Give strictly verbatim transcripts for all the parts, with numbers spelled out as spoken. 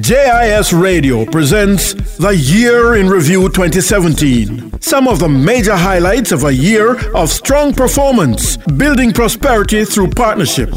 J I S Radio presents The Year in Review twenty seventeen. Some of the major highlights of a year of strong performance, building prosperity through partnership.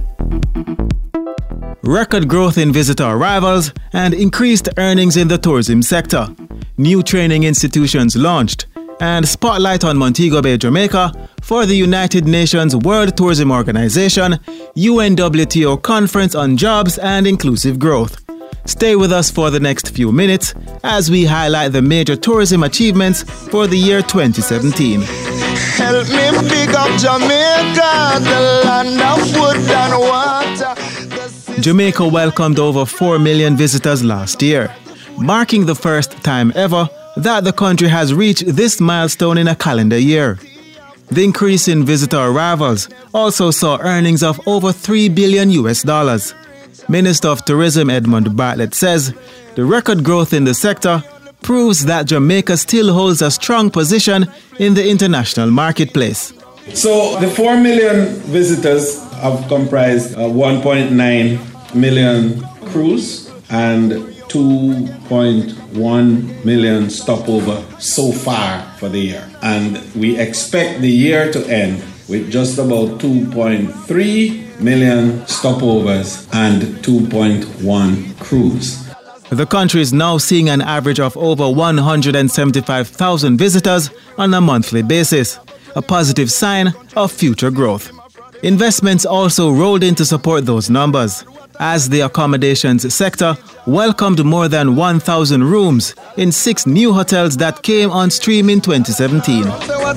Record growth in visitor arrivals and increased earnings in the tourism sector. New training institutions launched. And spotlight on Montego Bay, Jamaica for the United Nations World Tourism Organization U N W T O Conference on Jobs and Inclusive Growth. Stay with us for the next few minutes as we highlight the major tourism achievements for the year twenty seventeen. Help me pick up Jamaica, the land of wood and water. Jamaica welcomed over four million visitors last year, marking the first time ever that the country has reached this milestone in a calendar year. The increase in visitor arrivals also saw earnings of over three billion U S dollars. Minister of Tourism Edmund Bartlett says the record growth in the sector proves that Jamaica still holds a strong position in the international marketplace. So the four million visitors have comprised uh, one point nine million cruise and two point one million stopover so far for the year. And we expect the year to end with just about two point three million stopovers and two point one cruise. The country is now seeing an average of over one hundred seventy-five thousand visitors on a monthly basis, a positive sign of future growth. Investments also rolled in to support those numbers, as the accommodations sector welcomed more than one thousand rooms in six new hotels that came on stream in twenty seventeen.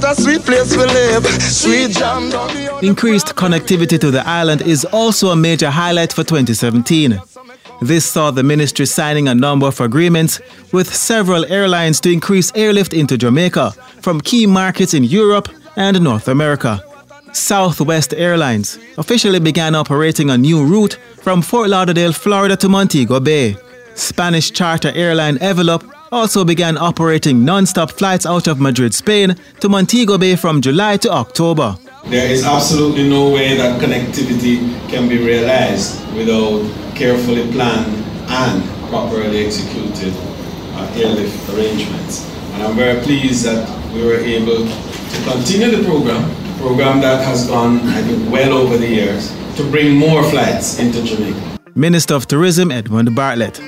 Increased connectivity to the island is also a major highlight for twenty seventeen. This saw the ministry signing a number of agreements with several airlines to increase airlift into Jamaica from key markets in Europe and North America. Southwest Airlines officially began operating a new route from Fort Lauderdale, Florida to Montego Bay. Spanish charter airline Evolop also began operating non-stop flights out of Madrid, Spain to Montego Bay from July to October. There is absolutely no way that connectivity can be realized without carefully planned and properly executed uh, airlift arrangements. And I'm very pleased that we were able to continue the program, a program that has gone, I think, well over the years, to bring more flights into Jamaica. Minister of Tourism Edmund Bartlett.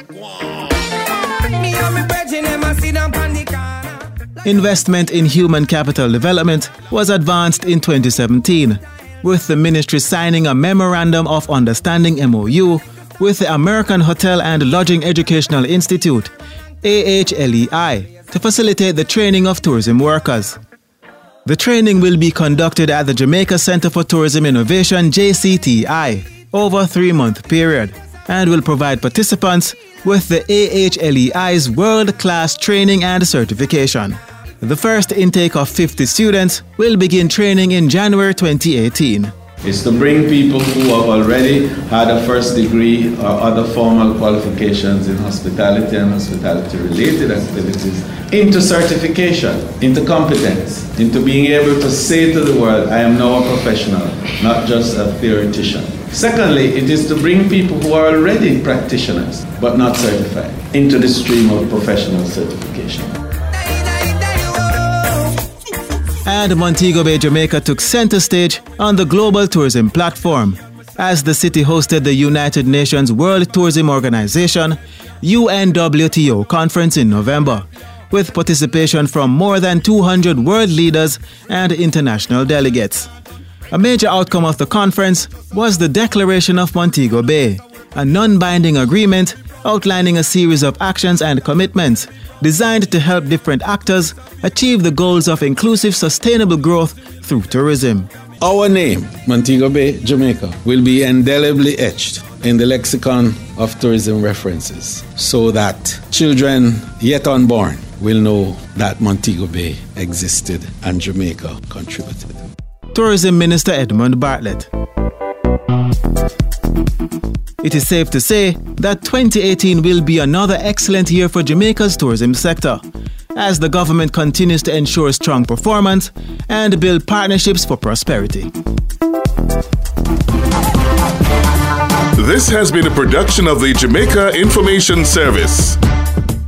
Investment in human capital development was advanced in twenty seventeen, with the ministry signing a Memorandum of Understanding M O U with the American Hotel and Lodging Educational Institute, A H L E I, to facilitate the training of tourism workers. The training will be conducted at the Jamaica Center for Tourism Innovation, J C T I, over a three-month period, and will provide participants with the A H L E I's world-class training and certification. The first intake of fifty students will begin training in January twenty eighteen. It's to bring people who have already had a first degree or other formal qualifications in hospitality and hospitality-related activities into certification, into competence, into being able to say to the world, I am now a professional, not just a theoretician. Secondly, it is to bring people who are already practitioners but not certified into the stream of professional certification. And Montego Bay, Jamaica took center stage on the global tourism platform as the city hosted the United Nations World Tourism Organization U N W T O conference in November, with participation from more than two hundred world leaders and international delegates. A major outcome of the conference was the Declaration of Montego Bay, a non-binding agreement outlining a series of actions and commitments designed to help different actors achieve the goals of inclusive, sustainable growth through tourism. Our name, Montego Bay, Jamaica, will be indelibly etched in the lexicon of tourism references so that children yet unborn will know that Montego Bay existed and Jamaica contributed. Tourism Minister Edmund Bartlett. It is safe to say that twenty eighteen will be another excellent year for Jamaica's tourism sector, as the government continues to ensure strong performance and build partnerships for prosperity. This has been a production of the Jamaica Information Service.